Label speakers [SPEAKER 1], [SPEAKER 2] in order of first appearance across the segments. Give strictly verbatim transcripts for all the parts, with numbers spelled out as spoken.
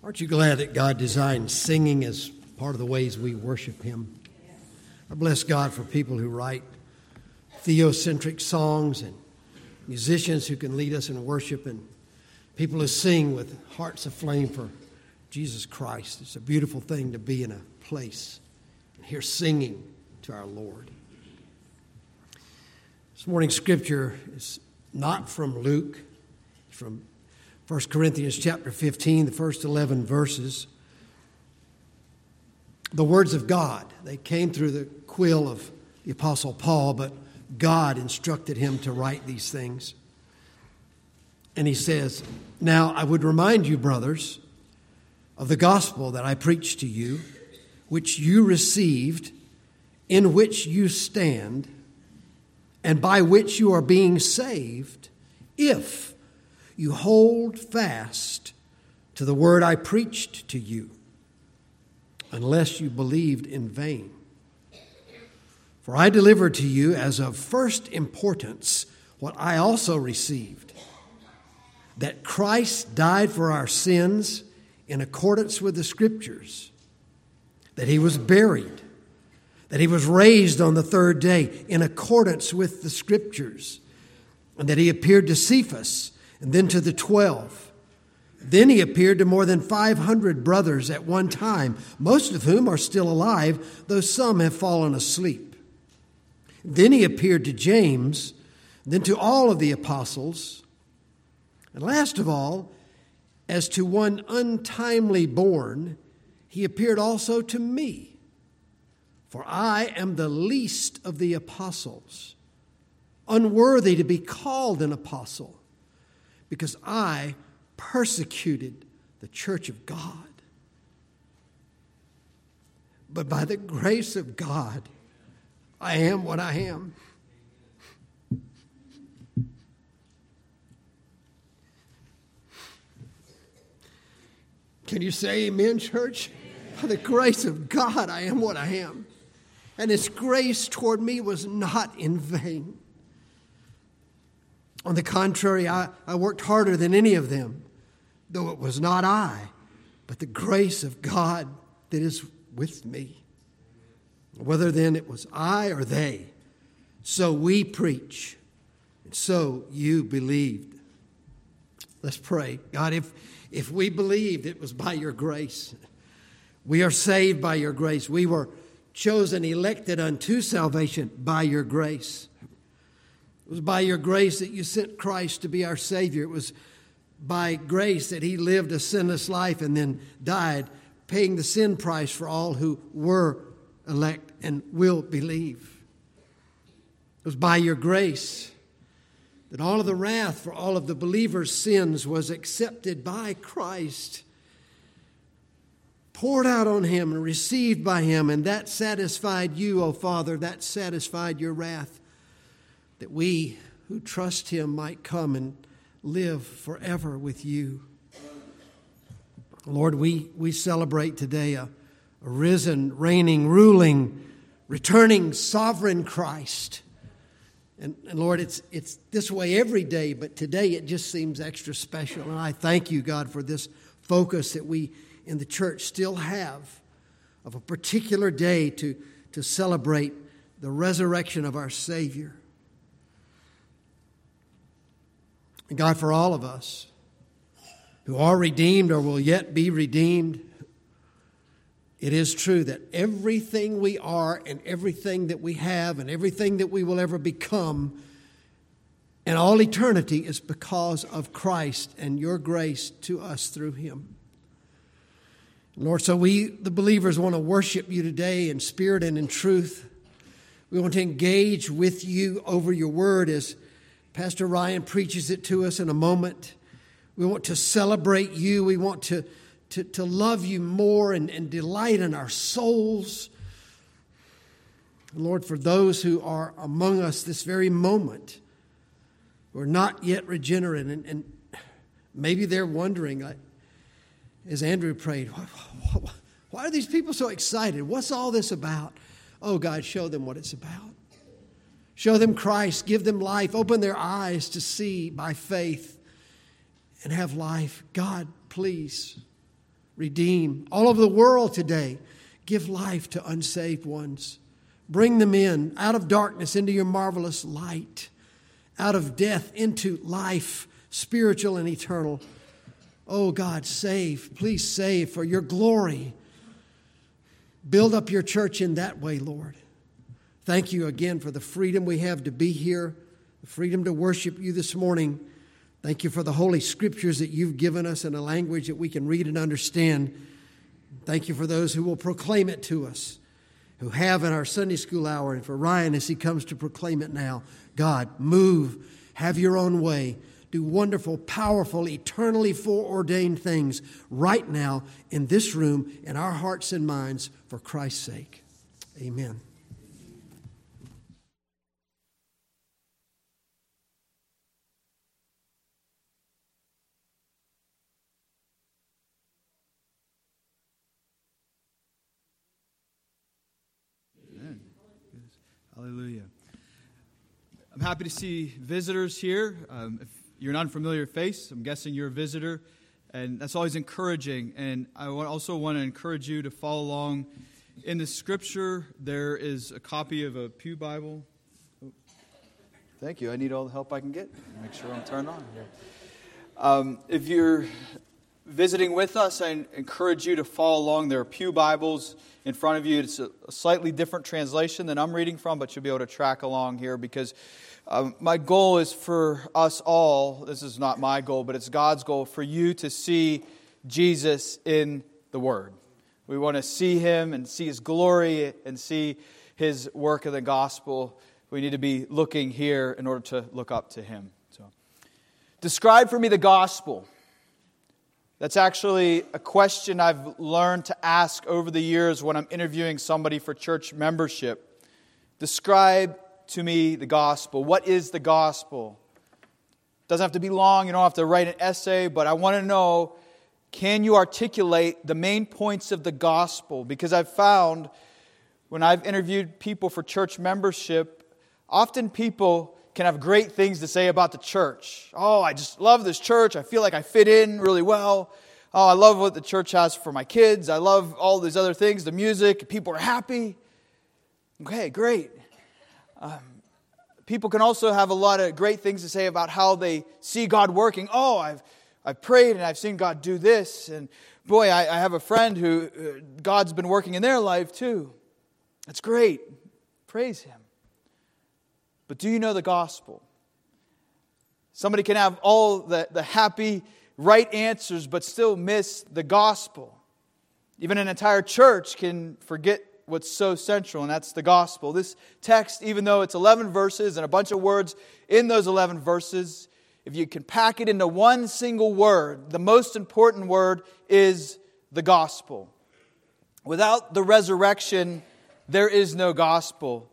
[SPEAKER 1] Aren't you glad that God designed singing as part of the ways we worship Him? I bless God for people who write theocentric songs and musicians who can lead us in worship and people who sing with hearts aflame for Jesus Christ. It's a beautiful thing to be in a place and hear singing to our Lord. This morning's scripture is not from Luke, it's from First Corinthians chapter fifteen, the first eleven verses. The words of God, they came through the quill of the Apostle Paul, but God instructed him to write these things. And he says, "Now I would remind you, brothers, of the gospel that I preached to you, which you received, in which you stand, and by which you are being saved, if you hold fast to the word I preached to you, unless you believed in vain. For I delivered to you as of first importance what I also received, that Christ died for our sins in accordance with the Scriptures, that he was buried, that he was raised on the third day in accordance with the Scriptures, and that he appeared to Cephas, and then to the twelve. Then he appeared to more than five hundred brothers at one time, most of whom are still alive, though some have fallen asleep. Then he appeared to James, then to all of the apostles. And last of all, as to one untimely born, he appeared also to me. For I am the least of the apostles, unworthy to be called an apostle, because I persecuted the church of God. But by the grace of God, I am what I am." Can you say amen, church? By the grace of God, I am what I am. And his grace toward me was not in vain. On the contrary, I, I worked harder than any of them, though it was not I, but the grace of God that is with me. Whether then it was I or they, so we preach, and so you believed. Let's pray. God, if, if we believed, it was by your grace. We are saved by your grace. We were chosen, elected unto salvation by your grace. It was by your grace that you sent Christ to be our Savior. It was by grace that he lived a sinless life and then died, paying the sin price for all who were elect and will believe. It was by your grace that all of the wrath for all of the believers' sins was accepted by Christ, poured out on him and received by him, and that satisfied you, O Father, that satisfied your wrath, that we who trust him might come and live forever with you. Lord, we, we celebrate today a, a risen, reigning, ruling, returning, sovereign Christ. And, and Lord, it's, it's this way every day, but today it just seems extra special. And I thank you, God, for this focus that we in the church still have of a particular day to, to celebrate the resurrection of our Savior. And God, for all of us who are redeemed or will yet be redeemed, it is true that everything we are and everything that we have and everything that we will ever become in all eternity is because of Christ and your grace to us through him. Lord, so we, the believers, want to worship you today in spirit and in truth. We want to engage with you over your word as Pastor Ryan preaches it to us in a moment. We want to celebrate you. We want to, to, to love you more and, and delight in our souls. Lord, for those who are among us this very moment, who are not yet regenerate, and, and maybe they're wondering, like, as Andrew prayed, why, why are these people so excited? What's all this about? Oh, God, show them what it's about. Show them Christ. Give them life. Open their eyes to see by faith and have life. God, please redeem. All over the world today, give life to unsaved ones. Bring them in, out of darkness into your marvelous light, out of death into life, spiritual and eternal. Oh God, save, please save for your glory. Build up your church in that way, Lord. Thank you again for the freedom we have to be here, the freedom to worship you this morning. Thank you for the Holy Scriptures that you've given us in a language that we can read and understand. Thank you for those who will proclaim it to us, who have in our Sunday school hour, and for Ryan as he comes to proclaim it now. God, move, have your own way. Do wonderful, powerful, eternally foreordained things right now in this room, in our hearts and minds, for Christ's sake. Amen.
[SPEAKER 2] Hallelujah. I'm happy to see visitors here. Um, if you're an unfamiliar face, I'm guessing you're a visitor, and that's always encouraging. And I also want to encourage you to follow along in the Scripture. There is a copy of a Pew Bible. Oh, thank you. I need all the help I can get. Make sure I'm turned on here. Um, if you're visiting with us, I encourage you to follow along. There are Pew Bibles in front of you. It's a slightly different translation than I'm reading from, but you'll be able to track along here because um, my goal is for us all, this is not my goal, but it's God's goal, for you to see Jesus in the Word. We want to see Him and see His glory and see His work in the gospel. We need to be looking here in order to look up to Him. So, describe for me the gospel. That's actually a question I've learned to ask over the years when I'm interviewing somebody for church membership. Describe to me the gospel. What is the gospel? Doesn't have to be long. You don't have to write an essay, but I want to know, can you articulate the main points of the gospel? Because I've found when I've interviewed people for church membership, often people can have great things to say about the church. Oh, I just love this church. I feel like I fit in really well. Oh, I love what the church has for my kids. I love all these other things, the music. People are happy. Okay, great. Um, people can also have a lot of great things to say about how they see God working. Oh, I've I've prayed and I've seen God do this. And boy, I, I have a friend who uh, God's been working in their life too. That's great. Praise Him. But do you know the gospel? Somebody can have all the, the happy, right answers, but still miss the gospel. Even an entire church can forget what's so central, and that's the gospel. This text, even though it's eleven verses and a bunch of words in those eleven verses, if you can pack it into one single word, the most important word is the gospel. Without the resurrection, there is no gospel.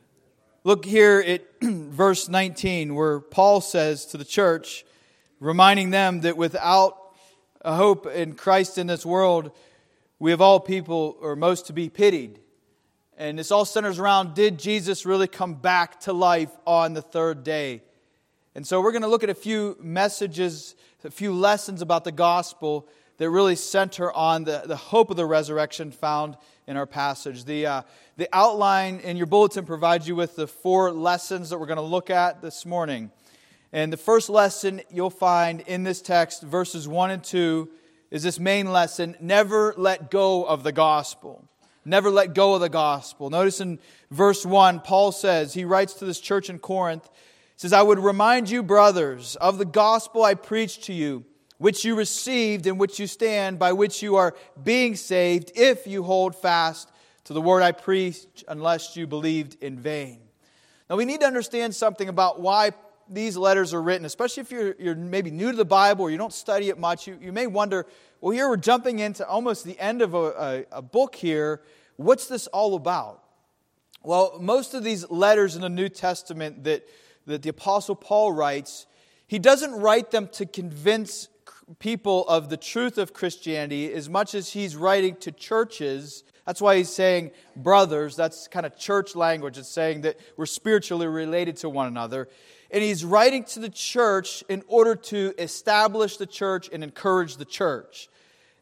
[SPEAKER 2] Look here at verse nineteen, where Paul says to the church, reminding them that without a hope in Christ in this world, we have all people, or most, to be pitied. And this all centers around, did Jesus really come back to life on the third day? And so we're going to look at a few messages, a few lessons about the gospel that really center on the, the hope of the resurrection found in our passage. The, uh, the outline in your bulletin provides you with the four lessons that we're going to look at this morning. And the first lesson you'll find in this text, verses one and two, is this main lesson: never let go of the gospel. Never let go of the gospel. Notice in verse one, Paul says, he writes to this church in Corinth, he says, I would remind you, brothers, of the gospel I preached to you, which you received, in which you stand, by which you are being saved, if you hold fast to the word I preached, unless you believed in vain. Now we need to understand something about why these letters are written, especially if you're, you're maybe new to the Bible or you don't study it much. You, you may wonder, well, here we're jumping into almost the end of a, a, a book here. What's this all about? Well, most of these letters in the New Testament that, that the Apostle Paul writes, he doesn't write them to convince people of the truth of Christianity as much as he's writing to churches. That's why he's saying brothers. That's kind of church language. It's saying that we're spiritually related to one another. And he's writing to the church in order to establish the church and encourage the church.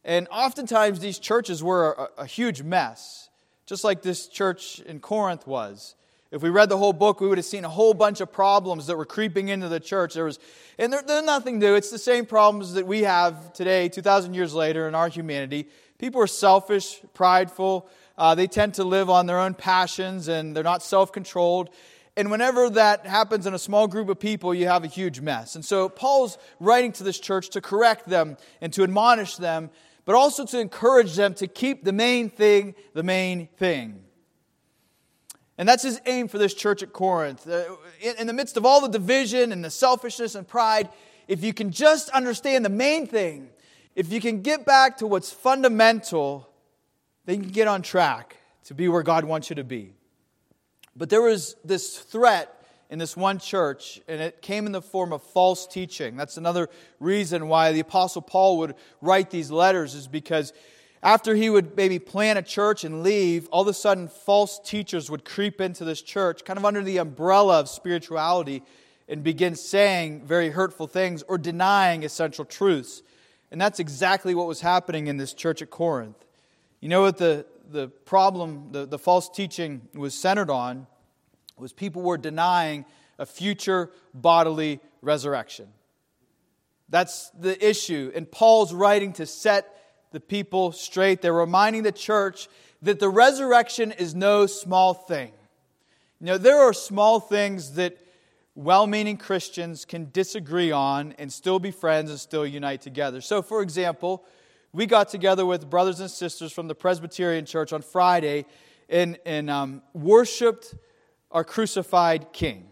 [SPEAKER 2] And oftentimes these churches were a, a huge mess, just like this church in Corinth was. If we read the whole book, we would have seen a whole bunch of problems that were creeping into the church. There was, and they're, they're nothing new. It's the same problems that we have today, two thousand years later, in our humanity. People are selfish, prideful. Uh, they tend to live on their own passions, and they're not self-controlled. And whenever that happens in a small group of people, you have a huge mess. And so Paul's writing to this church to correct them and to admonish them, but also to encourage them to keep the main thing the main thing. And that's his aim for this church at Corinth. In the midst of all the division and the selfishness and pride, if you can just understand the main thing, if you can get back to what's fundamental, then you can get on track to be where God wants you to be. But there was this threat in this one church, and it came in the form of false teaching. That's another reason why the Apostle Paul would write these letters, is because after he would maybe plant a church and leave, all of a sudden false teachers would creep into this church, kind of under the umbrella of spirituality, and begin saying very hurtful things or denying essential truths. And that's exactly what was happening in this church at Corinth. You know what the, the problem, the, the false teaching was centered on? Was people were denying a future bodily resurrection. That's the issue. And Paul's writing to set the people straight. They're reminding the church that the resurrection is no small thing. You know, there are small things that well-meaning Christians can disagree on and still be friends and still unite together. So, for example, we got together with brothers and sisters from the Presbyterian Church on Friday and, and um, worshipped our crucified King.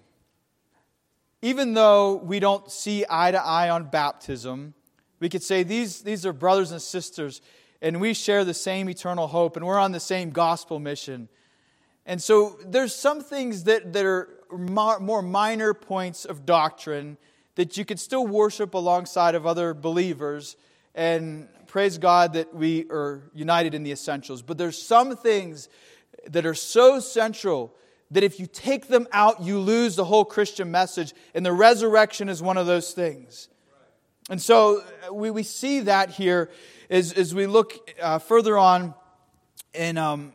[SPEAKER 2] Even though we don't see eye to eye on baptism, we could say these, these are brothers and sisters, and we share the same eternal hope, and we're on the same gospel mission. And so there's some things that, that are more minor points of doctrine that you could still worship alongside of other believers, and praise God that we are united in the essentials. But there's some things that are so central that if you take them out, you lose the whole Christian message, and the resurrection is one of those things. And so we, we see that here as, as we look uh, further on in, um,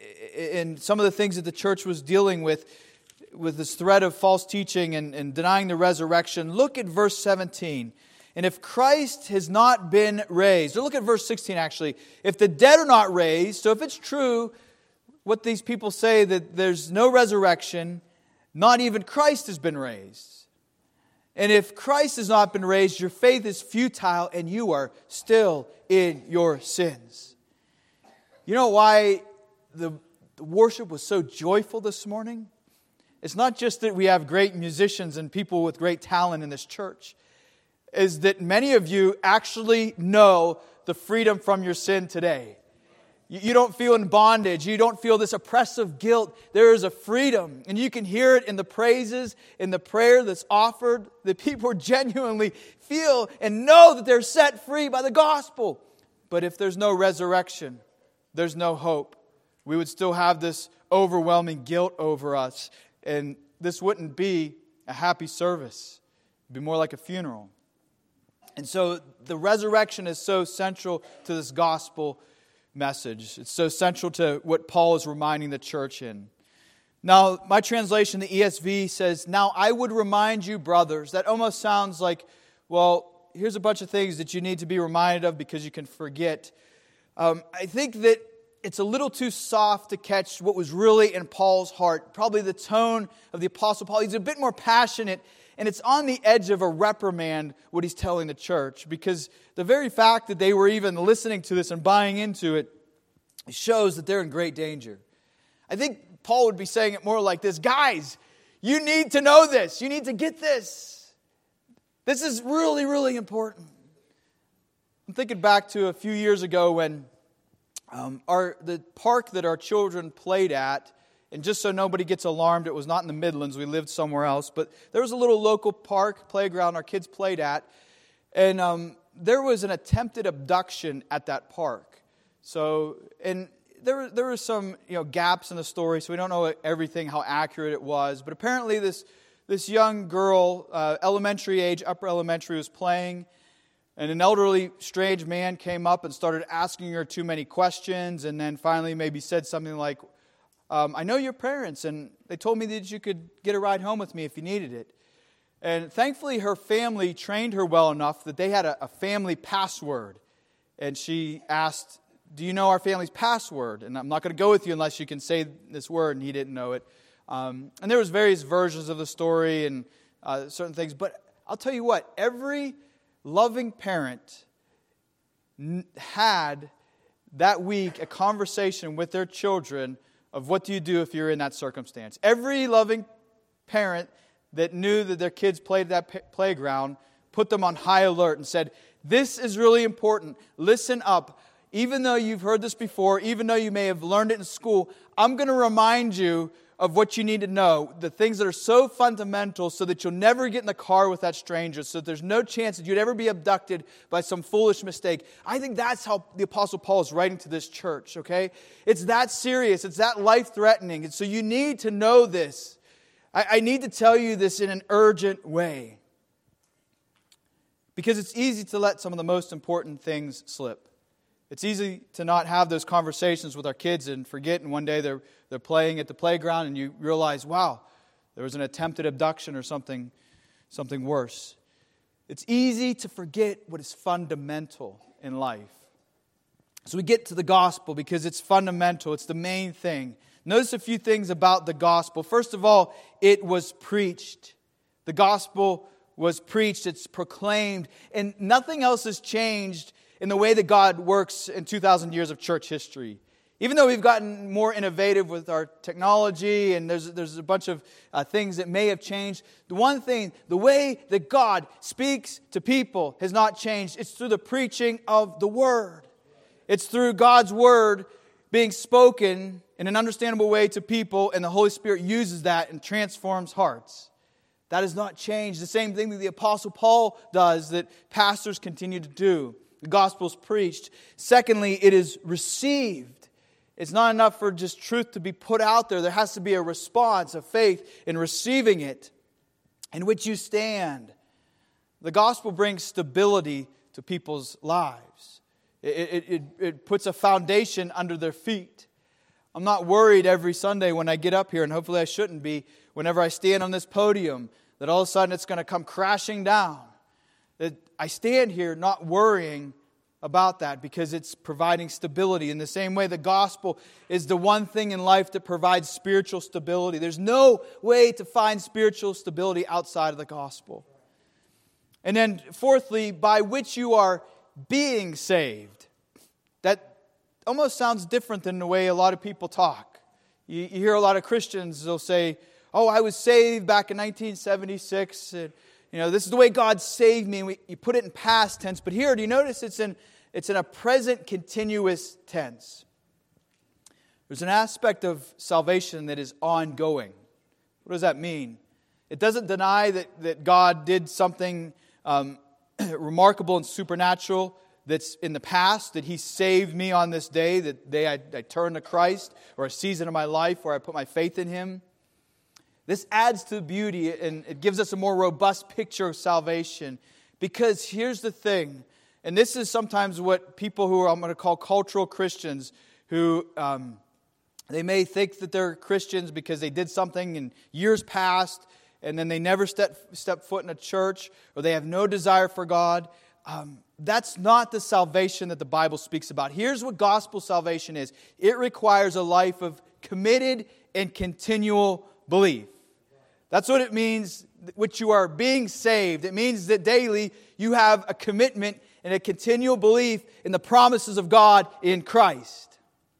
[SPEAKER 2] in some of the things that the church was dealing with, with this threat of false teaching and, and denying the resurrection. Look at verse seventeen. And if Christ has not been raised, or look at verse sixteen actually. If the dead are not raised, so if it's true what these people say that there's no resurrection, not even Christ has been raised. And if Christ has not been raised, your faith is futile and you are still in your sins. You know why the worship was so joyful this morning? It's not just that we have great musicians and people with great talent in this church. It's that many of you actually know the freedom from your sin today. You don't feel in bondage. You don't feel this oppressive guilt. There is a freedom. And you can hear it in the praises, in the prayer that's offered. That people genuinely feel and know that they're set free by the gospel. But if there's no resurrection, there's no hope. We would still have this overwhelming guilt over us. And this wouldn't be a happy service. It would be more like a funeral. And so the resurrection is so central to this gospel message. It's so central to what Paul is reminding the church in. Now, my translation, the E S V, says, "Now I would remind you, brothers." That almost sounds like, well, here's a bunch of things that you need to be reminded of because you can forget. Um, I think that it's a little too soft to catch what was really in Paul's heart. Probably the tone of the Apostle Paul. He's a bit more passionate, and it's on the edge of a reprimand what he's telling the church, because the very fact that they were even listening to this and buying into it shows that they're in great danger. I think Paul would be saying it more like this: guys, you need to know this. You need to get this. This is really, really important. I'm thinking back to a few years ago when um, our the park that our children played at, and just so nobody gets alarmed, it was not in the Midlands. We lived somewhere else. But there was a little local park, playground our kids played at. And um, there was an attempted abduction at that park. So, and there, there were some you know gaps in the story, so we don't know everything, how accurate it was. But apparently this, this young girl, uh, elementary age, upper elementary, was playing. And an elderly, strange man came up and started asking her too many questions, and then finally maybe said something like, um, I know your parents, and they told me that you could get a ride home with me if you needed it. And thankfully, her family trained her well enough that they had a, a family password. And she asked, do you know our family's password? And I'm not going to go with you unless you can say this word, and he didn't know it. Um, and there was various versions of the story and uh, certain things. But I'll tell you what, every loving parent n- had that week a conversation with their children of what do you do if you're in that circumstance. Every loving parent that knew that their kids played at that p- playground put them on high alert and said, this is really important. Listen up. Even though you've heard this before, even though you may have learned it in school, I'm going to remind you of what you need to know, the things that are so fundamental so that you'll never get in the car with that stranger, so that there's no chance that you'd ever be abducted by some foolish mistake. I think that's how the Apostle Paul is writing to this church, okay? It's that serious. It's that life-threatening. And so you need to know this. I, I need to tell you this in an urgent way. Because it's easy to let some of the most important things slip. It's easy to not have those conversations with our kids and forget, and one day they're they're playing at the playground and you realize, wow, there was an attempted abduction or something, something worse. It's easy to forget what is fundamental in life. So we get to the gospel because it's fundamental. It's the main thing. Notice a few things about the gospel. First of all, it was preached. The gospel was preached. It's proclaimed. And nothing else has changed in the way that God works in two thousand years of church history. Even though we've gotten more innovative with our technology and there's, there's a bunch of uh, things that may have changed, the one thing, the way that God speaks to people has not changed. It's through the preaching of the Word. It's through God's Word being spoken in an understandable way to people, and the Holy Spirit uses that and transforms hearts. That has not changed. The same thing that the Apostle Paul does, that pastors continue to do. The gospel is preached. Secondly, it is received. It's not enough for just truth to be put out there. There has to be a response of faith in receiving it, in which you stand. The gospel brings stability to people's lives. It, it, it, it puts a foundation under their feet. I'm not worried every Sunday when I get up here, and hopefully I shouldn't be, whenever I stand on this podium, that all of a sudden it's going to come crashing down. That I stand here not worrying about that because it's providing stability. In the same way, the gospel is the one thing in life that provides spiritual stability. There's no way to find spiritual stability outside of the gospel. And then fourthly, by which you are being saved. That almost sounds different than the way a lot of people talk. You, you hear a lot of Christians, they'll say, oh, I was saved back in nineteen seventy-six, and you know, this is the way God saved me. And we, you put it in past tense. But here, do you notice it's in, it's in a present continuous tense? There's an aspect of salvation that is ongoing. What does that mean? It doesn't deny that, that God did something um, remarkable and supernatural that's in the past, that He saved me on this day, that day I, I turned to Christ, or a season of my life where I put my faith in Him. This adds to the beauty and it gives us a more robust picture of salvation. Because here's the thing, and this is sometimes what people who are, I'm going to call cultural Christians, who um, they may think that they're Christians because they did something in years past and then they never step, step foot in a church, or they have no desire for God. Um, that's not the salvation that the Bible speaks about. Here's what gospel salvation is. It requires a life of committed and continual belief. That's what it means, which you are being saved. It means that daily you have a commitment and a continual belief in the promises of God in Christ.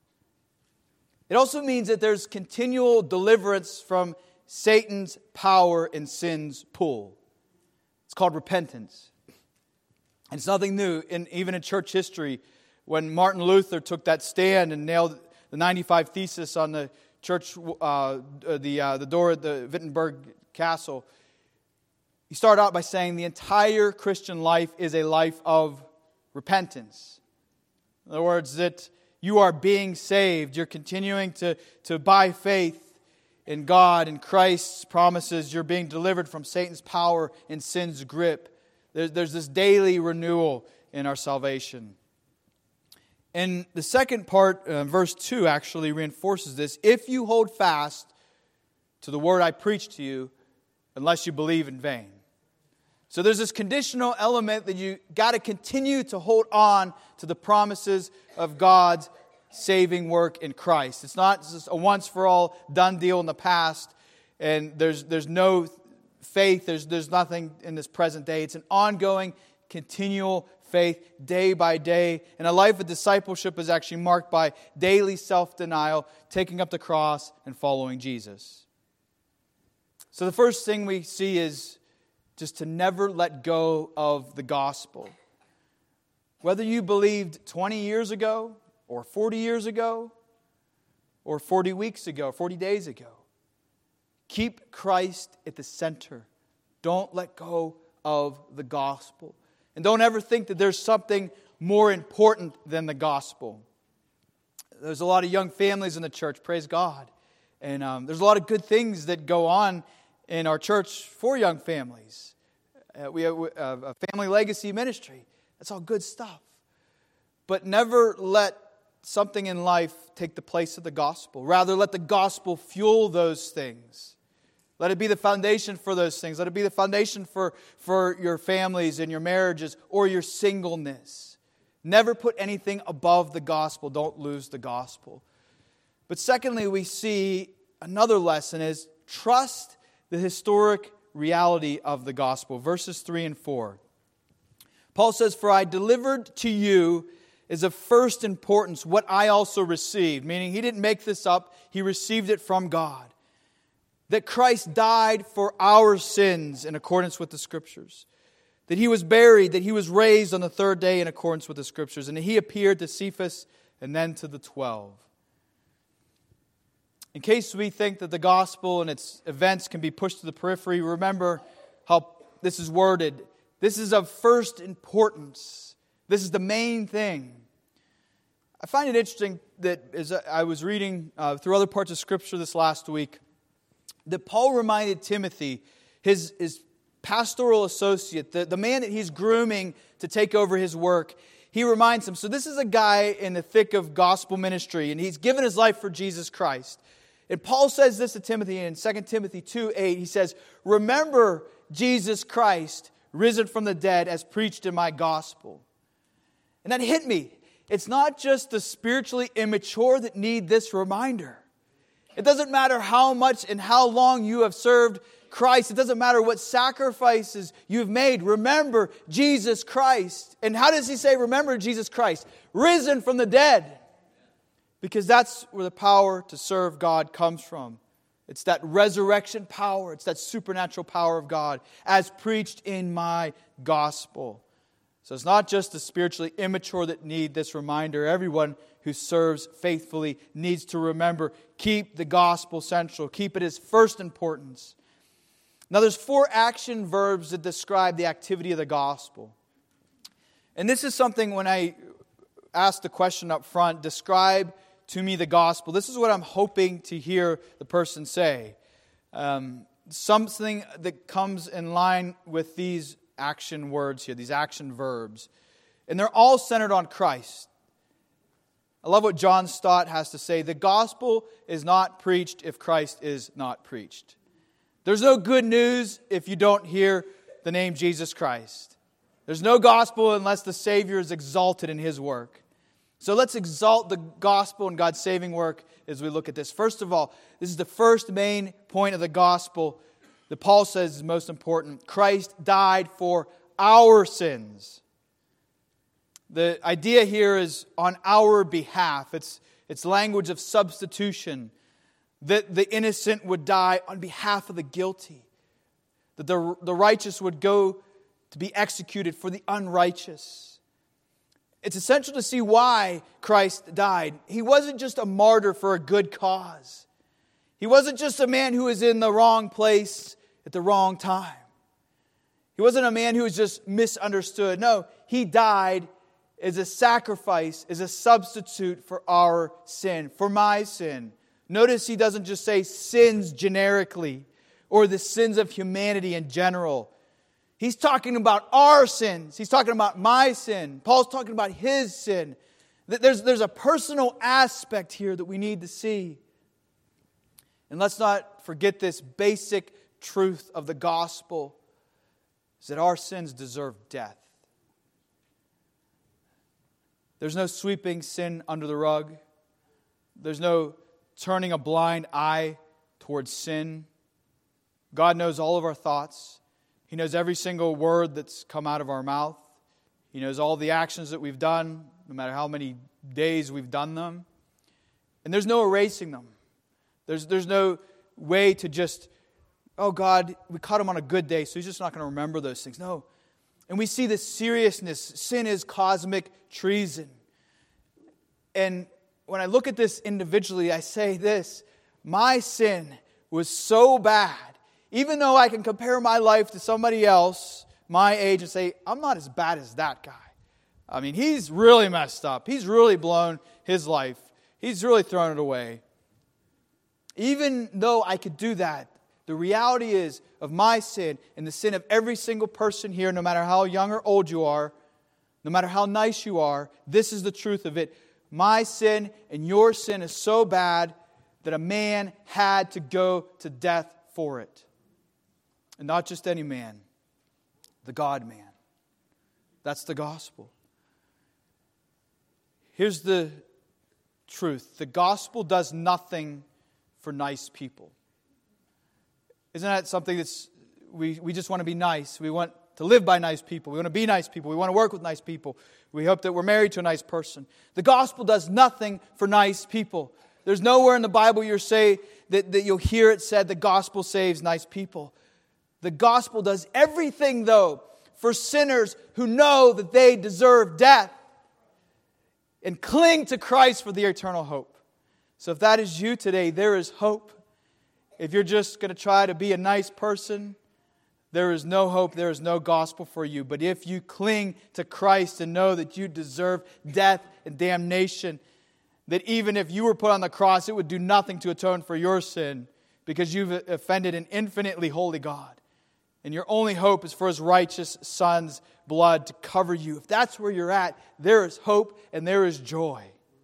[SPEAKER 2] It also means that there's continual deliverance from Satan's power and sin's pull. It's called repentance. And it's nothing new. In, even in church history, when Martin Luther took that stand and nailed the ninety-five Theses on the church, uh, the uh, the door at the Wittenberg Castle, he started out by saying the entire Christian life is a life of repentance. In other words, that you are being saved. You're continuing to, to by faith in God and Christ's promises. You're being delivered from Satan's power and sin's grip. There's, there's this daily renewal in our salvation. And the second part, uh, verse two, actually reinforces this. If you hold fast to the word I preach to you, unless you believe in vain. So there's this conditional element that you got to continue to hold on to the promises of God's saving work in Christ. It's not just a once-for-all done deal in the past, and there's there's no faith, there's there's nothing in this present day. It's an ongoing, continual faith, day by day. And a life of discipleship is actually marked by daily self-denial, taking up the cross, and following Jesus. So the first thing we see is just to never let go of the gospel. Whether you believed twenty years ago, or forty years ago, or forty weeks ago, forty days ago, keep Christ at the center. Don't let go of the gospel. And don't ever think that there's something more important than the gospel. There's a lot of young families in the church, praise God. And um, there's a lot of good things that go on in our church for young families. Uh, we have a family legacy ministry. That's all good stuff. But never let something in life take the place of the gospel. Rather, let the gospel fuel those things. Let it be the foundation for those things. Let it be the foundation for, for your families and your marriages or your singleness. Never put anything above the gospel. Don't lose the gospel. But secondly, we see another lesson is trust the historic reality of the gospel. Verses three and four. Paul says, "For I delivered to you is of first importance what I also received." Meaning he didn't make this up. He received it from God. That Christ died for our sins in accordance with the Scriptures. That He was buried, that He was raised on the third day in accordance with the Scriptures. And that He appeared to Cephas and then to the twelve. In case we think that the gospel and its events can be pushed to the periphery, remember how this is worded. This is of first importance. This is the main thing. I find it interesting that as I was reading uh, through other parts of Scripture this last week, that Paul reminded Timothy, his, his pastoral associate, the, the man that he's grooming to take over his work, he reminds him, so this is a guy in the thick of gospel ministry, and he's given his life for Jesus Christ. And Paul says this to Timothy in Second Timothy two eight. He says, "Remember Jesus Christ, risen from the dead, as preached in my gospel." And that hit me. It's not just the spiritually immature that need this reminder. It doesn't matter how much and how long you have served Christ. It doesn't matter what sacrifices you've made. Remember Jesus Christ. And how does he say, remember Jesus Christ? Risen from the dead. Because that's where the power to serve God comes from. It's that resurrection power. It's that supernatural power of God as preached in my gospel. So it's not just the spiritually immature that need this reminder. Everyone who serves faithfully needs to remember, keep the gospel central. Keep it as first importance. Now there's four action verbs that describe the activity of the gospel. And this is something when I asked the question up front, describe to me the gospel. This is what I'm hoping to hear the person say. Um, something that comes in line with these action words here, these action verbs. And they're all centered on Christ. I love what John Stott has to say. The gospel is not preached if Christ is not preached. There's no good news if you don't hear the name Jesus Christ. There's no gospel unless the Savior is exalted in His work. So let's exalt the gospel and God's saving work as we look at this. First of all, this is the first main point of the gospel that Paul says is most important. Christ died for our sins. The idea here is on our behalf. It's, it's language of substitution. That the innocent would die on behalf of the guilty. That the, the righteous would go to be executed for the unrighteous. It's essential to see why Christ died. He wasn't just a martyr for a good cause. He wasn't just a man who was in the wrong place at the wrong time. He wasn't a man who was just misunderstood. No, He died as a sacrifice, as a substitute for our sin, for my sin. Notice He doesn't just say sins generically or the sins of humanity in general. He's talking about our sins. He's talking about my sin. Paul's talking about his sin. There's, there's a personal aspect here that we need to see. And let's not forget this basic truth of the gospel, is that our sins deserve death. There's no sweeping sin under the rug. There's no turning a blind eye towards sin. God knows all of our thoughts. He knows every single word that's come out of our mouth. He knows all the actions that we've done, no matter how many days we've done them. And there's no erasing them. There's, there's no way to just, oh God, we caught him on a good day, so he's just not going to remember those things. No. And we see this seriousness. Sin is cosmic treason. And when I look at this individually, I say this: my sin was so bad, even though I can compare my life to somebody else my age and say, I'm not as bad as that guy. I mean, he's really messed up. He's really blown his life. He's really thrown it away. Even though I could do that, the reality is of my sin and the sin of every single person here, no matter how young or old you are, no matter how nice you are, this is the truth of it. My sin and your sin is so bad that a man had to go to death for it. And not just any man, the God-man. That's the gospel. Here's the truth. The gospel does nothing for nice people. Isn't that something that's, we, we just want to be nice. We want to live by nice people. We want to be nice people. We want to work with nice people. We hope that we're married to a nice person. The gospel does nothing for nice people. There's nowhere in the Bible you'll say that, that you'll hear it said the gospel saves nice people. The gospel does everything, though, for sinners who know that they deserve death and cling to Christ for the eternal hope. So if that is you today, there is hope. If you're just going to try to be a nice person, there is no hope, there is no gospel for you. But if you cling to Christ and know that you deserve death and damnation, that even if you were put on the cross, it would do nothing to atone for your sin because you've offended an infinitely holy God. And your only hope is for His righteous Son's blood to cover you. If that's where you're at, there is hope and there is joy.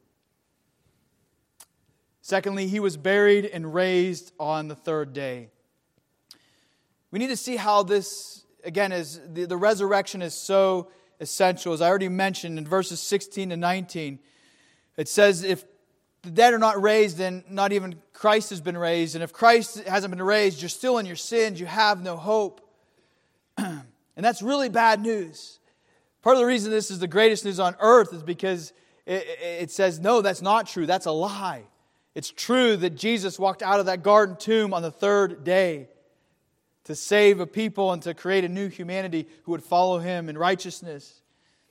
[SPEAKER 2] Secondly, He was buried and raised on the third day. We need to see how this, again, is the, the resurrection is so essential. As I already mentioned in verses sixteen to nineteen, it says if the dead are not raised, then not even Christ has been raised. And if Christ hasn't been raised, you're still in your sins. You have no hope. And that's really bad news. Part of the reason this is the greatest news on earth is because it, it says, no, that's not true. That's a lie. It's true that Jesus walked out of that garden tomb on the third day to save a people and to create a new humanity who would follow Him in righteousness.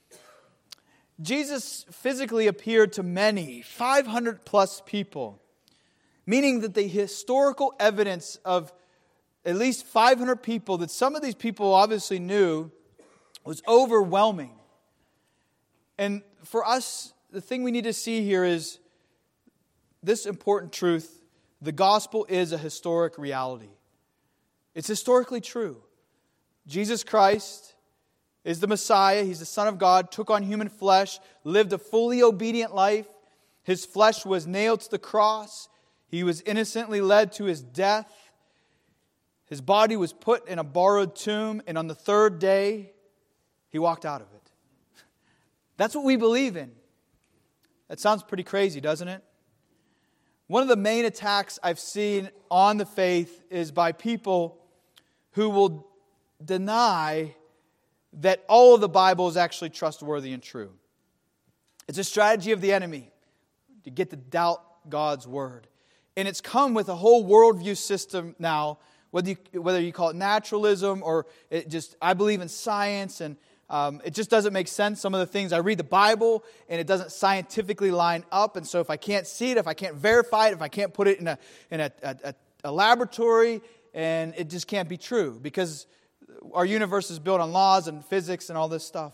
[SPEAKER 2] Jesus physically appeared to many, five hundred plus people, meaning that the historical evidence of at least five hundred people that some of these people obviously knew was overwhelming. And for us, the thing we need to see here is this important truth: the gospel is a historic reality. It's historically true. Jesus Christ is the Messiah. He's the Son of God, took on human flesh, lived a fully obedient life. His flesh was nailed to the cross. He was innocently led to His death. His body was put in a borrowed tomb, and on the third day, He walked out of it. That's what we believe in. That sounds pretty crazy, doesn't it? One of the main attacks I've seen on the faith is by people who will deny that all of the Bible is actually trustworthy and true. It's a strategy of the enemy to get to doubt God's Word. And it's come with a whole worldview system now, whether you, whether you call it naturalism or it just, I believe in science, and um, it just doesn't make sense. Some of the things, I read the Bible and it doesn't scientifically line up. And so if I can't see it, if I can't verify it, if I can't put it in a, in a, a, a laboratory, and it just can't be true because our universe is built on laws and physics and all this stuff.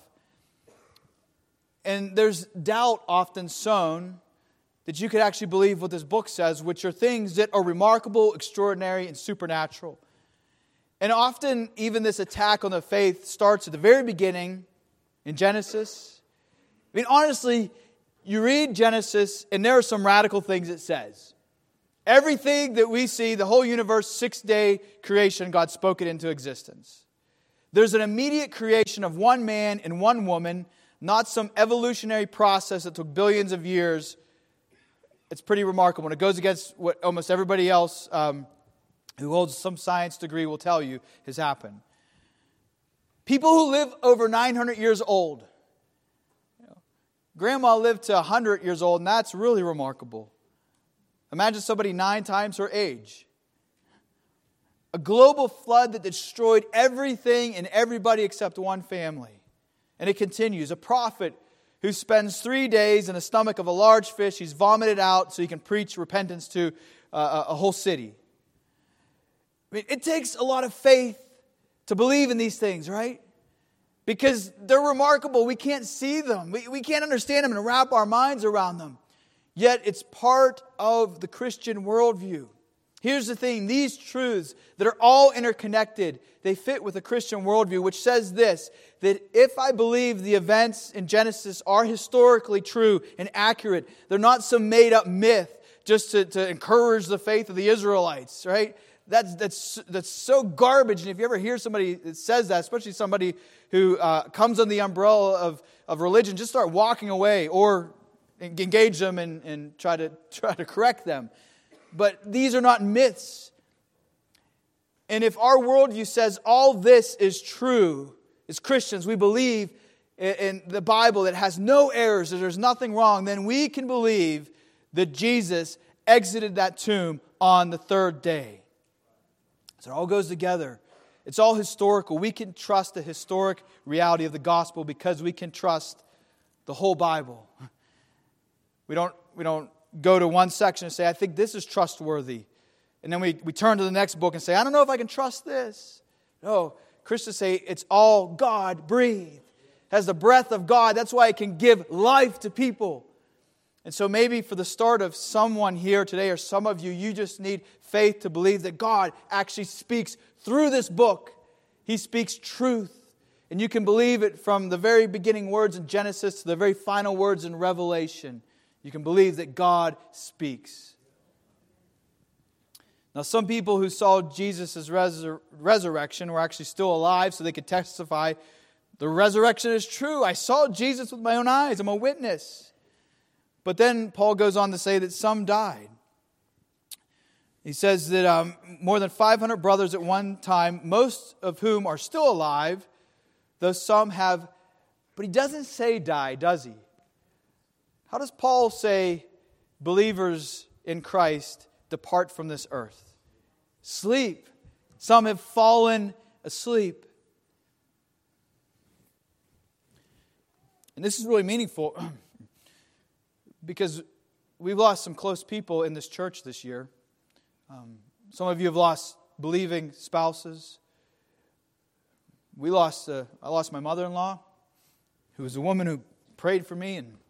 [SPEAKER 2] And there's doubt often sown that you could actually believe what this book says, which are things that are remarkable, extraordinary, and supernatural. And often, even this attack on the faith starts at the very beginning in Genesis. I mean, honestly, you read Genesis, and there are some radical things it says. Everything that we see, the whole universe, six-day creation, God spoke it into existence. There's an immediate creation of one man and one woman, not some evolutionary process that took billions of years. It's pretty remarkable. And it goes against what almost everybody else um, who holds some science degree will tell you has happened. People who live over nine hundred years old. You know, Grandma lived to one hundred years old, and that's really remarkable. Imagine somebody nine times her age. A global flood that destroyed everything and everybody except one family. And it continues. A prophet who spends three days in the stomach of a large fish. He's vomited out so he can preach repentance to uh, a whole city. I mean, it takes a lot of faith to believe in these things, right? Because they're remarkable. We can't see them. We, we can't understand them and wrap our minds around them. Yet it's part of the Christian worldview. Here's the thing. These truths that are all interconnected, they fit with the Christian worldview, which says this, that if I believe the events in Genesis are historically true and accurate, they're not some made-up myth just to, to encourage the faith of the Israelites, right? That's, that's, that's so garbage. And if you ever hear somebody that says that, especially somebody who uh, comes under the umbrella of, of religion, just start walking away or engage them and, and try to try to correct them. But these are not myths. And if our worldview says all this is true, as Christians, we believe in the Bible that has no errors, that there's nothing wrong, then we can believe that Jesus exited that tomb on the third day. So it all goes together. It's all historical. We can trust the historic reality of the gospel because we can trust the whole Bible. We don't, we don't go to one section and say, I think this is trustworthy. And then we, we turn to the next book and say, I don't know if I can trust this. No, Christians say it's all God-breathed. It has the breath of God. That's why it can give life to people. And so maybe for the start of someone here today, or some of you, you just need faith to believe that God actually speaks through this book. He speaks truth. And you can believe it from the very beginning words in Genesis to the very final words in Revelation. You can believe that God speaks. Now, some people who saw Jesus' resur- resurrection were actually still alive, so they could testify, the resurrection is true. I saw Jesus with my own eyes. I'm a witness. But then Paul goes on to say that some died. He says that um, more than five hundred brothers at one time, most of whom are still alive, though some have, but he doesn't say die, does he? How does Paul say believers in Christ depart from this earth? Sleep. Some have fallen asleep. And this is really meaningful because we've lost some close people in this church this year. Um, some of you have lost believing spouses. We lost. Uh, I lost my mother-in-law, who was a woman who prayed for me. And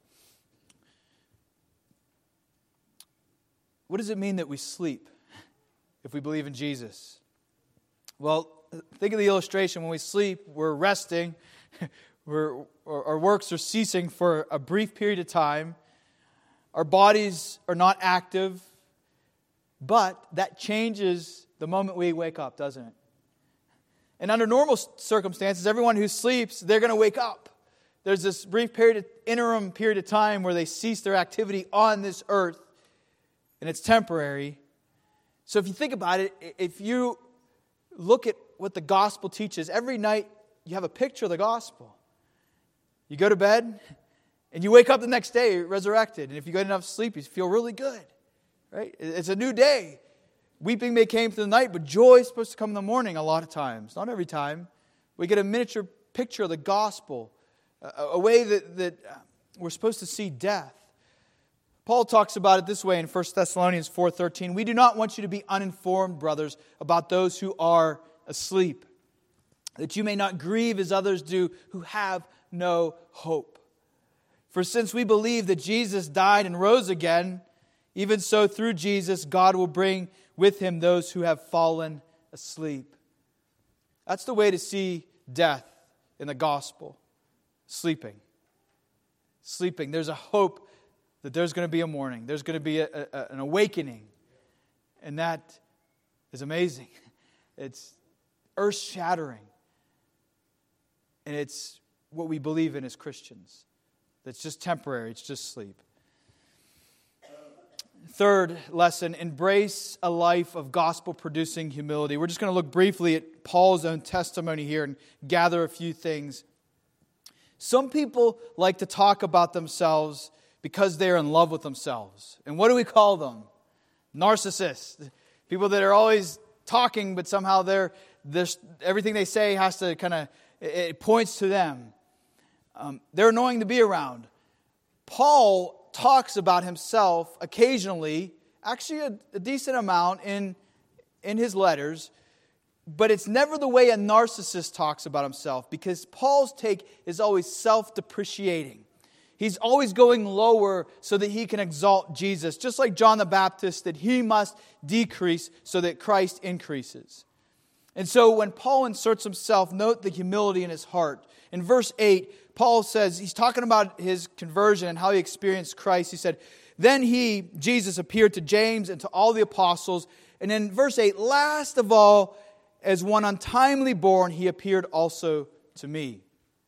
[SPEAKER 2] what does it mean that we sleep if we believe in Jesus? Well, think of the illustration. When we sleep, we're resting. we're, our works are ceasing for a brief period of time. Our bodies are not active. But that changes the moment we wake up, doesn't it? And under normal circumstances, everyone who sleeps, they're going to wake up. There's this brief period, of, interim period of time where they cease their activity on this earth. And it's temporary. So if you think about it, if you look at what the gospel teaches, every night you have a picture of the gospel. You go to bed, and you wake up the next day resurrected. And if you get enough sleep, you feel really good. Right? It's a new day. Weeping may come through the night, but joy is supposed to come in the morning a lot of times. Not every time. We get a miniature picture of the gospel, a, a way that, that we're supposed to see death. Paul talks about it this way in First Thessalonians four thirteen. We do not want you to be uninformed, brothers, about those who are asleep, that you may not grieve as others do who have no hope. For since we believe that Jesus died and rose again, even so, through Jesus, God will bring with Him those who have fallen asleep. That's the way to see death in the gospel. Sleeping. Sleeping. There's a hope that there's going to be a morning. There's going to be a, a, an awakening. And that is amazing. It's earth-shattering. And it's what we believe in as Christians. That's just temporary. It's just sleep. Third lesson, embrace a life of gospel-producing humility. We're just going to look briefly at Paul's own testimony here and gather a few things. Some people like to talk about themselves because they're in love with themselves. And what do we call them? Narcissists. People that are always talking, but somehow they're, they're everything they say has to kind of, it points to them. Um, they're annoying to be around. Paul talks about himself occasionally, actually a, a decent amount in, in his letters, but it's never the way a narcissist talks about himself, because Paul's take is always self-depreciating. He's always going lower so that he can exalt Jesus, just like John the Baptist, that he must decrease so that Christ increases. And so when Paul inserts himself, note the humility in his heart. In verse eight, Paul says, he's talking about his conversion and how he experienced Christ. He said, then he, Jesus, appeared to James and to all the apostles. And in verse eight, last of all, as one untimely born, he appeared also to me.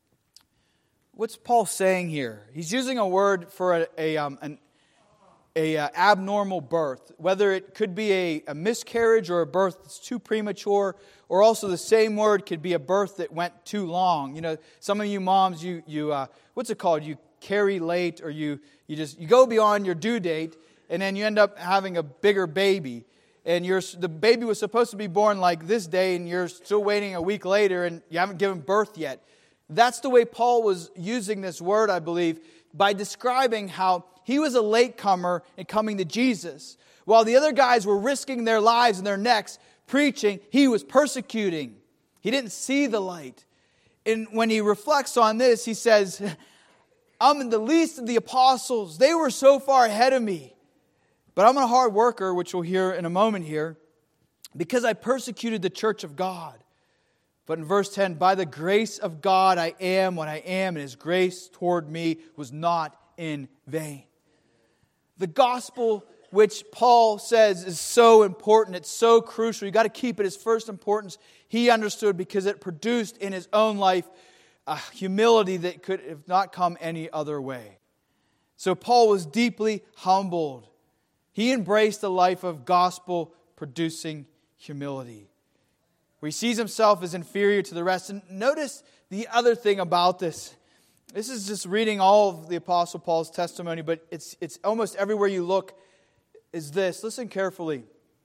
[SPEAKER 2] What's Paul saying here? He's using a word for a, a, um, an a uh, abnormal birth, whether it could be a, a miscarriage or a birth that's too premature, or also the same word could be a birth that went too long. You know, some of you moms, you you uh, what's it called? You carry late, or you you just you go beyond your due date, and then you end up having a bigger baby, and you're the baby was supposed to be born like this day, and you're still waiting a week later, and you haven't given birth yet. That's the way Paul was using this word, I believe, by describing how he was a latecomer in coming to Jesus. While the other guys were risking their lives and their necks preaching, he was persecuting. He didn't see the light. And when he reflects on this, he says, I'm the least of the apostles. They were so far ahead of me. But I'm a hard worker, which we'll hear in a moment here, because I persecuted the church of God. But in verse ten, by the grace of God I am what I am, and His grace toward me was not in vain. The gospel, which Paul says is so important, it's so crucial, you've got to keep it as first importance, he understood because it produced in his own life a humility that could have not come any other way. So Paul was deeply humbled. He embraced a life of gospel-producing humility, where he sees himself as inferior to the rest. And notice the other thing about this. This is just reading all of the Apostle Paul's testimony, but it's it's almost everywhere you look is this. Listen carefully.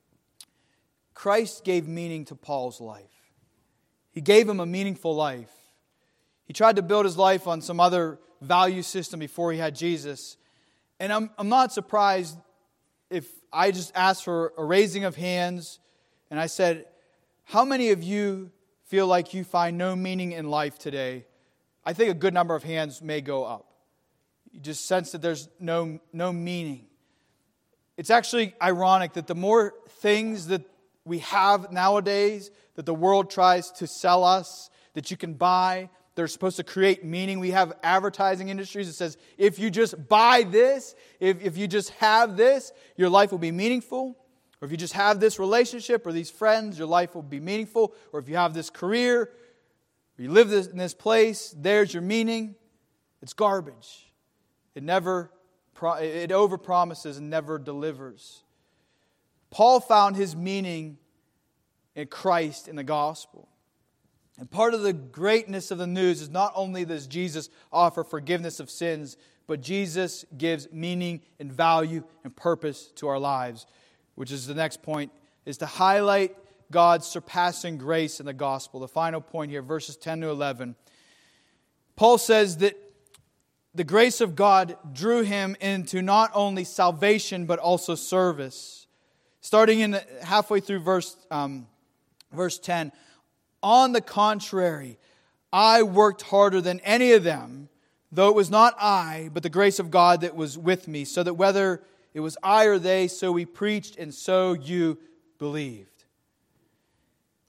[SPEAKER 2] Christ gave meaning to Paul's life. He gave him a meaningful life. He tried to build his life on some other value system before he had Jesus. And I'm I'm not surprised if I just asked for a raising of hands and I said, how many of you feel like you find no meaning in life today? I think a good number of hands may go up. You just sense that there's no, no meaning. It's actually ironic that the more things that we have nowadays, that the world tries to sell us, that you can buy, they're supposed to create meaning. We have advertising industries that says, if you just buy this, if, if you just have this, your life will be meaningful. Or if you just have this relationship or these friends, your life will be meaningful. Or if you have this career, or you live this, in this place, there's your meaning. It's garbage. It never, it overpromises and never delivers. Paul found his meaning in Christ, in the gospel. And part of the greatness of the news is not only does Jesus offer forgiveness of sins, but Jesus gives meaning and value and purpose to our lives, which is the next point, is to highlight God's surpassing grace in the gospel. The final point here, verses ten to eleven. Paul says that the grace of God drew him into not only salvation, but also service. Starting in the, halfway through verse, um, verse ten. On the contrary, I worked harder than any of them, though it was not I, but the grace of God that was with me, so that whether it was I or they, so we preached, and so you believed.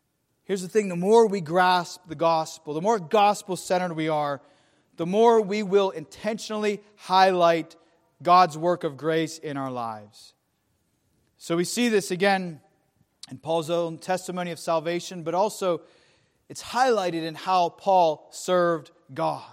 [SPEAKER 2] Here's the thing, the more we grasp the gospel, the more gospel-centered we are, the more we will intentionally highlight God's work of grace in our lives. So we see this again in Paul's own testimony of salvation, but also it's highlighted in how Paul served God.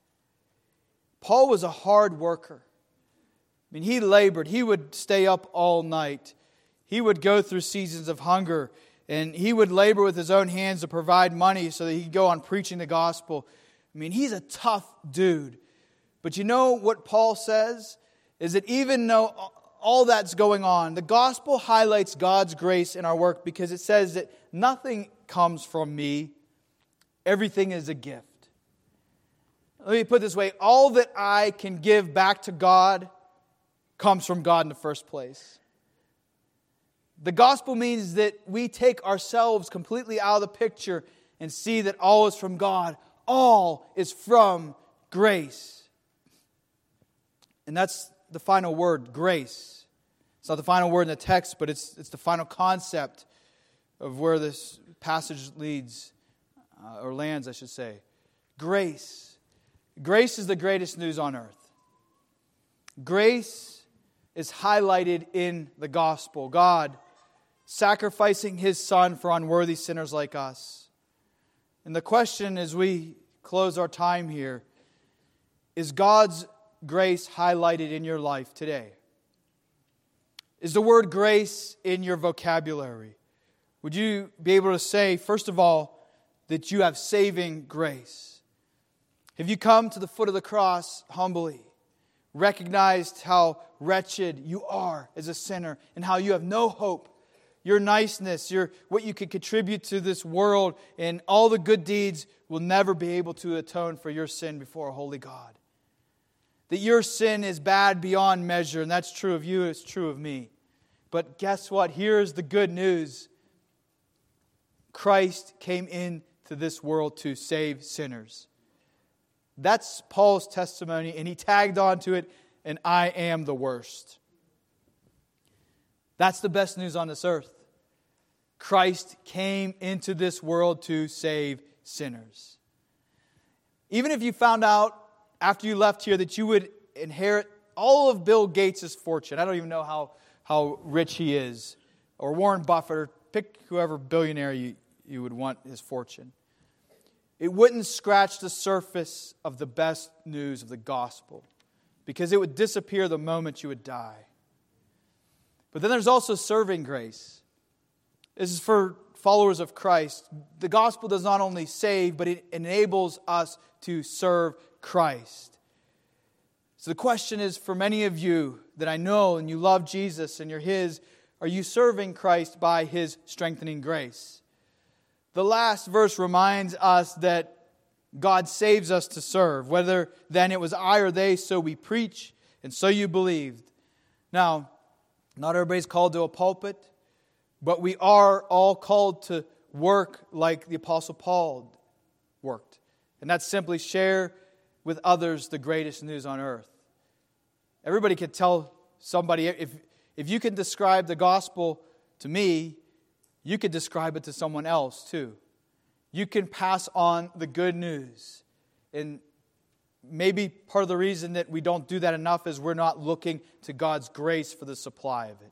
[SPEAKER 2] Paul was a hard worker. I mean, he labored. He would stay up all night. He would go through seasons of hunger, and he would labor with his own hands to provide money so that he could go on preaching the gospel. I mean, he's a tough dude. But you know what Paul says? Is that even though all that's going on, the gospel highlights God's grace in our work because it says that nothing comes from me. Everything is a gift. Let me put it this way. All that I can give back to God comes from God in the first place. The gospel means that we take ourselves completely out of the picture and see that all is from God. All is from grace. And that's the final word, grace. It's not the final word in the text, but it's, it's the final concept of where this passage leads, uh, or lands, I should say. Grace. Grace is the greatest news on earth. Grace is highlighted in the gospel. God sacrificing His Son for unworthy sinners like us. And the question as we close our time here, is God's grace highlighted in your life today? Is the word grace in your vocabulary? Would you be able to say, first of all, that you have saving grace? Have you come to the foot of the cross humbly, recognized how wretched you are as a sinner and how you have no hope? Your niceness, your what you could contribute to this world, and all the good deeds will never be able to atone for your sin before a holy God. That your sin is bad beyond measure, and that's true of you, it's true of me. But guess what? Here's the good news. Christ came into this world to save sinners. That's Paul's testimony, and he tagged on to it, and I am the worst. That's the best news on this earth. Christ came into this world to save sinners. Even if you found out after you left here that you would inherit all of Bill Gates' fortune, I don't even know how, how rich he is, or Warren Buffett, or pick whoever billionaire you, you would want his fortune. It wouldn't scratch the surface of the best news of the gospel, because it would disappear the moment you would die. But then there's also serving grace. This is for followers of Christ. The gospel does not only save, but it enables us to serve Christ. So the question is, for many of you that I know and you love Jesus and you're His, are you serving Christ by His strengthening grace? The last verse reminds us that God saves us to serve. Whether then it was I or they, so we preach, and so you believed. Now, not everybody's called to a pulpit, but we are all called to work like the Apostle Paul worked. And that's simply share with others the greatest news on earth. Everybody can tell somebody, if, if you can describe the gospel to me, you could describe it to someone else too. You can pass on the good news. And maybe part of the reason that we don't do that enough is we're not looking to God's grace for the supply of it.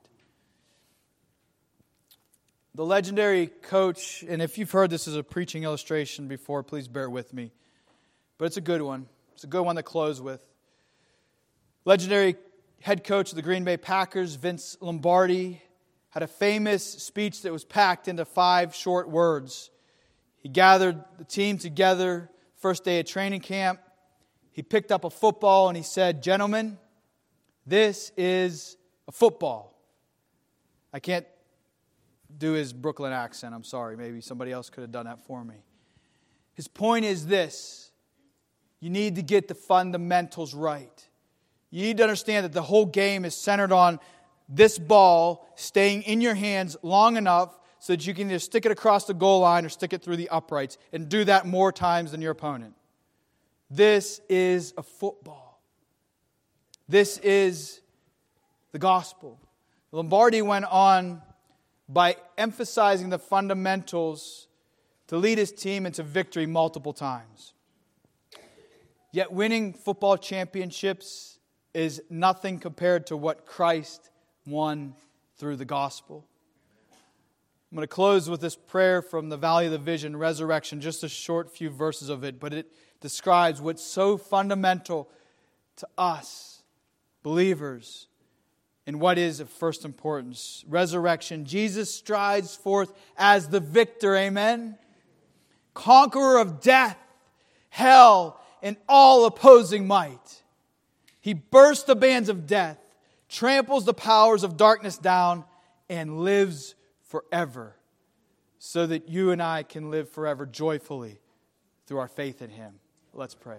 [SPEAKER 2] The legendary coach, and if you've heard this as a preaching illustration before, please bear with me. But it's a good one. It's a good one to close with. Legendary head coach of the Green Bay Packers, Vince Lombardi, had a famous speech that was packed into five short words. He gathered the team together, first day of training camp. He picked up a football and he said, "Gentlemen, this is a football." I can't do his Brooklyn accent. I'm sorry. Maybe somebody else could have done that for me. His point is this. You need to get the fundamentals right. You need to understand that the whole game is centered on this ball staying in your hands long enough so that you can either stick it across the goal line or stick it through the uprights, and do that more times than your opponent. This is a football. This is the gospel. Lombardi went on by emphasizing the fundamentals to lead his team into victory multiple times. Yet winning football championships is nothing compared to what Christ won through the gospel. I'm going to close with this prayer from the Valley of the Vision, Resurrection, just a short few verses of it, but it describes what's so fundamental to us, believers, and what is of first importance. Resurrection. Jesus strides forth as the victor, amen? Conqueror of death, hell, and all opposing might. He bursts the bands of death, tramples the powers of darkness down, and lives forever, so that you and I can live forever joyfully through our faith in Him. Let's pray.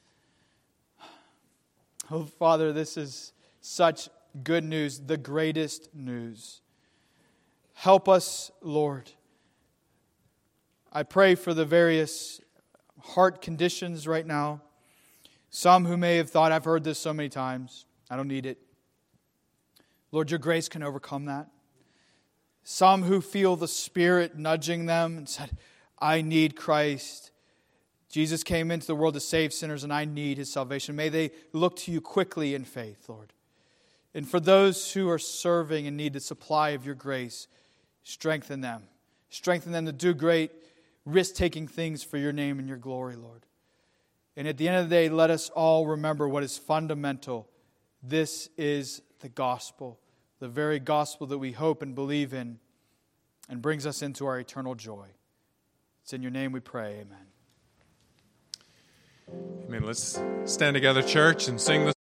[SPEAKER 2] Oh, Father, this is such good news, the greatest news. Help us, Lord. I pray for the various heart conditions right now. Some who may have thought, I've heard this so many times, I don't need it. Lord, your grace can overcome that. Some who feel the Spirit nudging them and said, I need Christ. Jesus came into the world to save sinners and I need His salvation. May they look to you quickly in faith, Lord. And for those who are serving and need the supply of your grace, strengthen them. Strengthen them to do great, risk-taking things for your name and your glory, Lord. And at the end of the day, let us all remember what is fundamental. This is the gospel. The very gospel that we hope and believe in and brings us into our eternal joy. It's in your name we pray. Amen.
[SPEAKER 3] Amen. Let's stand together, church, and sing this.